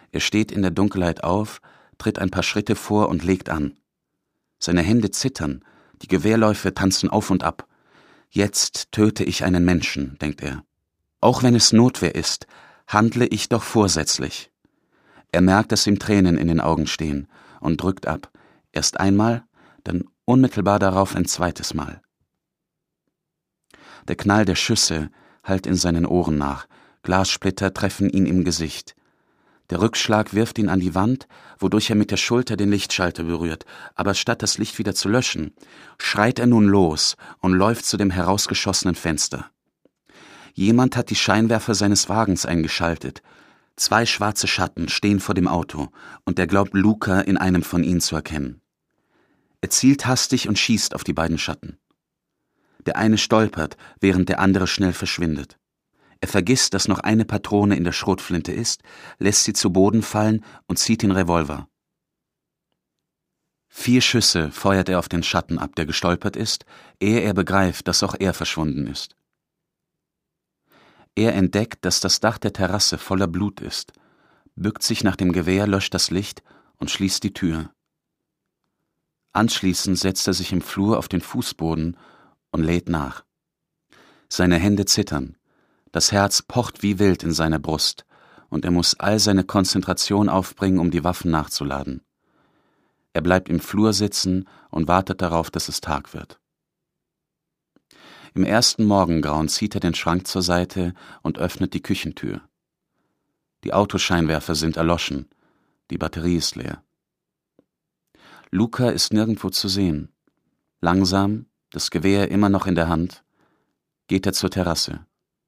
Er steht in der Dunkelheit auf, tritt ein paar Schritte vor und legt an. Seine Hände zittern, die Gewehrläufe tanzen auf und ab. Jetzt töte ich einen Menschen, denkt er. Auch wenn es Notwehr ist, handle ich doch vorsätzlich. Er merkt, dass ihm Tränen in den Augen stehen und drückt ab. Erst einmal, dann unmittelbar darauf ein zweites Mal. Der Knall der Schüsse hallt in seinen Ohren nach. Glassplitter treffen ihn im Gesicht. Der Rückschlag wirft ihn an die Wand, wodurch er mit der Schulter den Lichtschalter berührt, aber statt das Licht wieder zu löschen, schreit er nun los und läuft zu dem herausgeschossenen Fenster. Jemand hat die Scheinwerfer seines Wagens eingeschaltet. 2 schwarze Schatten stehen vor dem Auto, und er glaubt Luca in einem von ihnen zu erkennen. Er zielt hastig und schießt auf die beiden Schatten. Der eine stolpert, während der andere schnell verschwindet. Er vergisst, dass noch eine Patrone in der Schrotflinte ist, lässt sie zu Boden fallen und zieht den Revolver. 4 Schüsse feuert er auf den Schatten ab, der gestolpert ist, ehe er begreift, dass auch er verschwunden ist. Er entdeckt, dass das Dach der Terrasse voller Blut ist, bückt sich nach dem Gewehr, löscht das Licht und schließt die Tür. Anschließend setzt er sich im Flur auf den Fußboden und lädt nach. Seine Hände zittern. Das Herz pocht wie wild in seiner Brust, und er muss all seine Konzentration aufbringen, um die Waffen nachzuladen. Er bleibt im Flur sitzen und wartet darauf, dass es Tag wird. Im ersten Morgengrauen zieht er den Schrank zur Seite und öffnet die Küchentür. Die Autoscheinwerfer sind erloschen, die Batterie ist leer. Luca ist nirgendwo zu sehen. Langsam, das Gewehr immer noch in der Hand, geht er zur Terrasse.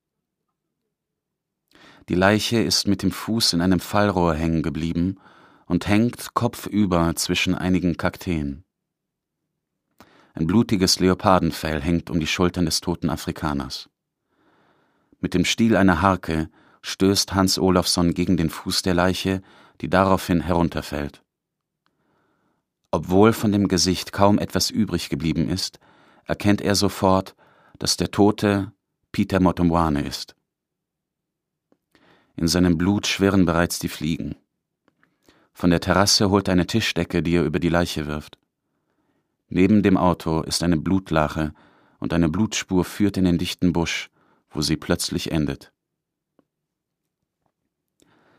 Die Leiche ist mit dem Fuß in einem Fallrohr hängen geblieben und hängt kopfüber zwischen einigen Kakteen. Ein blutiges Leopardenfell hängt um die Schultern des toten Afrikaners. Mit dem Stiel einer Harke stößt Hans Olafsson gegen den Fuß der Leiche, die daraufhin herunterfällt. Obwohl von dem Gesicht kaum etwas übrig geblieben ist, erkennt er sofort, dass der Tote Peter Motomwane ist. In seinem Blut schwirren bereits die Fliegen. Von der Terrasse holt er eine Tischdecke, die er über die Leiche wirft. Neben dem Auto ist eine Blutlache und eine Blutspur führt in den dichten Busch, wo sie plötzlich endet.